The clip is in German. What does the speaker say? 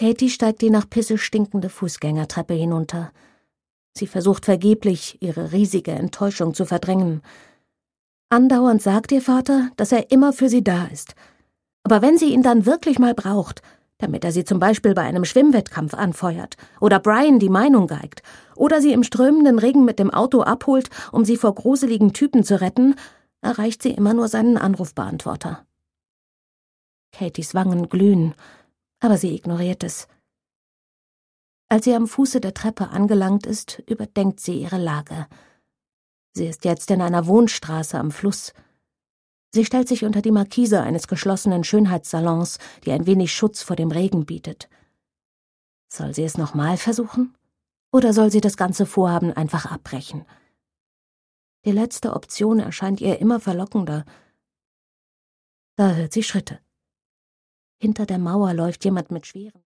Katie steigt die nach Pisse stinkende Fußgängertreppe hinunter. Sie versucht vergeblich, ihre riesige Enttäuschung zu verdrängen. Andauernd sagt ihr Vater, dass er immer für sie da ist. Aber wenn sie ihn dann wirklich mal braucht, damit er sie zum Beispiel bei einem Schwimmwettkampf anfeuert oder Brian die Meinung geigt oder sie im strömenden Regen mit dem Auto abholt, um sie vor gruseligen Typen zu retten, erreicht sie immer nur seinen Anrufbeantworter. Katies Wangen glühen, aber sie ignoriert es. Als sie am Fuße der Treppe angelangt ist, überdenkt sie ihre Lage. Sie ist jetzt in einer Wohnstraße am Fluss. Sie stellt sich unter die Markise eines geschlossenen Schönheitssalons, die ein wenig Schutz vor dem Regen bietet. Soll sie es nochmal versuchen? Oder soll sie das ganze Vorhaben einfach abbrechen? Die letzte Option erscheint ihr immer verlockender. Da hört sie Schritte. Hinter der Mauer läuft jemand mit schweren